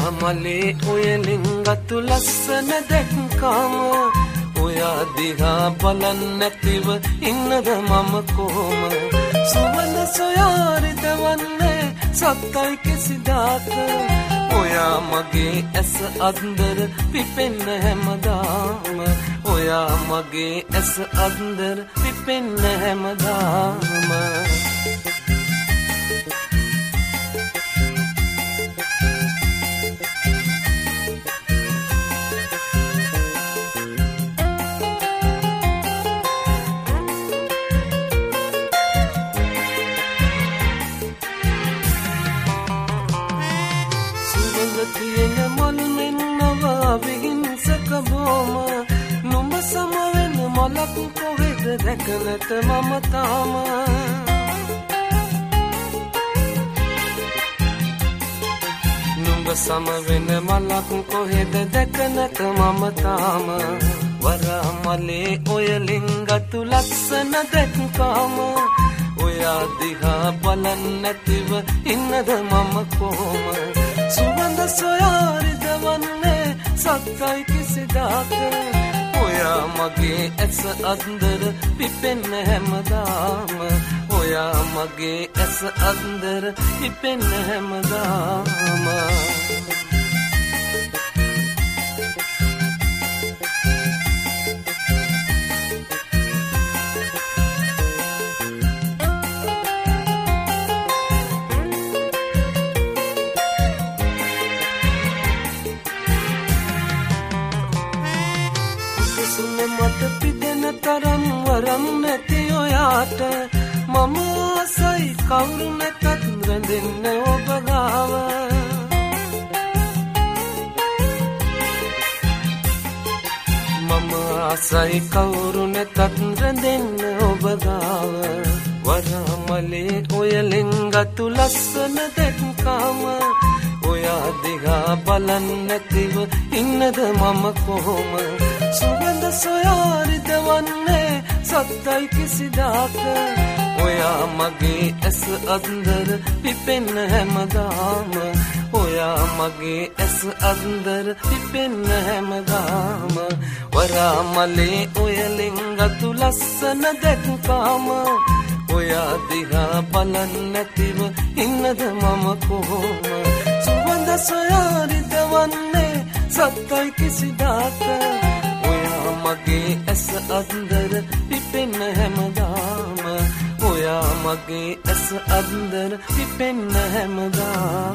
මලේ ඔයලින් ගතු ලස්සන දැක්කම ඔයා දිහා බලන්න නැතිව ඉන්නද මම කොහොම සුවඳ සොයාරිද වන්නේ සත්තයි කිසිදාක ඔයා මගේ ඇස අන්දර පිපෙන්න හැමදාම ඔයා මගේ ඇස අන්දර පිපෙන්න හැමදාම විහිංසක බොම නුඹ සමවෙන මලක් කොහෙද දැකලට මම තාම නුඹ සමවෙන මලක් කොහෙද දැකලට මම තාම වරා මලේ ඔයලින් ගතු ලස්සන දැක්කම ඔයා දිහා බලන්න නැතිව ඉන්නද මම කොහොම සුවඳ සොයාරිද වන්නේ සත්තයි කිසිදාක ඔයා මගේ ඇස අන්දර පිපෙන්න හැමදාම ඔයා මගේ ඇස අන්දර පිපෙන්න හැමදාම මට පිදෙන තරම් වරම් නැති ඔයාට මම ආසයි කවුරු නැතත් රැඳෙන්න ඔබ ගාව මම ආසයි කවුරු නැතත් රැඳෙන්න ඔබ ගාව වරමලේ ඔයලින් ගතු ලස්සන දැක්කම ඔයා දිහා බලන්න නැතිව ඉන්නද මම කොහොම සුවඳ සොයාරිද වන්නේ සත්තයි කිසිදාක ඔයා මගේ ඇස අන්දර පිපෙන්න හැමදාම ඔයා මගේ ඇස අන්දර පිපෙන්න හැමදාම වරා මලේ ඔයලින් ගතු ලස්සන දැක්කම ඔයා දිහා බලන්න නැතිව ඉන්නද මම කොහොම සුවඳ සොයාරිද වන්නේ සත්තයි කිසිදාක මගේ ඇස අන්දර පිපෙන්න හැමදාම ඔයා මගේ ඇස අන්දර පිපෙන්න හැමදාම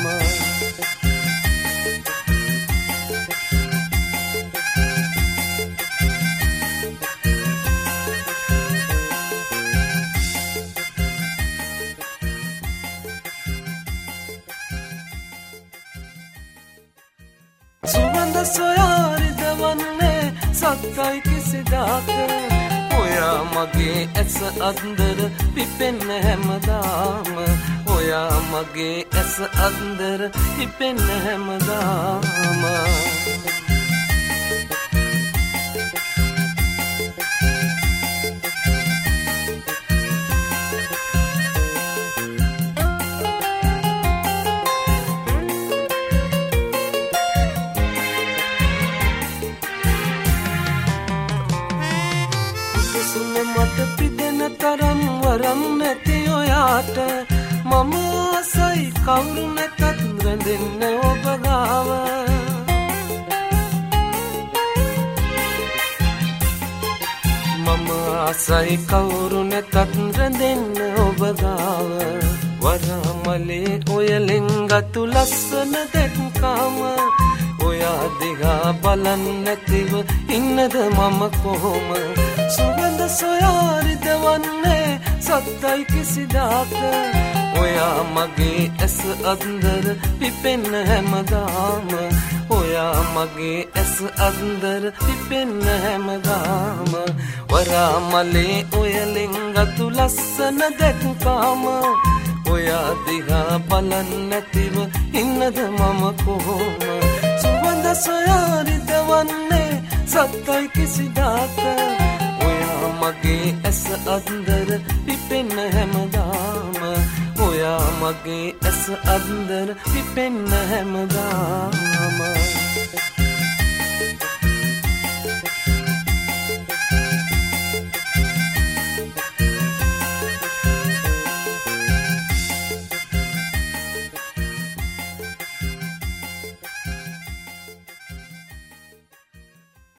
සුවඳ සොයාරිද වන්නේ සත්තයි කිසිදාක ඔයා මගේ ඇස අන්දර පිපෙන්න හැමදාම ඔයා මගේ ඇස අන්දර පිපෙන්න හැමදාම මට පිදෙන තරම් වරම් නැති ඔයාට මම ආසයි කවුරු නැතත් රැඳෙන්න ඔබ ගාව මම ආසයි කවුරු නැතත් රැඳෙන්න ඔබ ගාව වරමලේ ඔයලින් ගතු ලස්සන දැක්කම ඔයා දිහා බලන්න නැතිව ඉන්නද මම කොහොම සුවඳ සොයාරිද වන්නේ සත්තයි කිසිදාක ඔයා මගේ ඇස අන්දර පිපෙන්න හැමදාම ඔයා මගේ ඇස අන්දර පිපෙන්න හැමදාම වරා මලේ ඔයලින් ගතු ලස්සන දැක්කම ඔයා දිහා බලන්න නැතිව ඉන්නද මම කොහොම සුවඳ සොයාරිද වන්නේ සත්තයි කිසිදාක මගේ ඇස අන්දර පිපෙන්න හැමදාම ඔයා මගේ ඇස අන්දන පිපෙන්න හැමදාම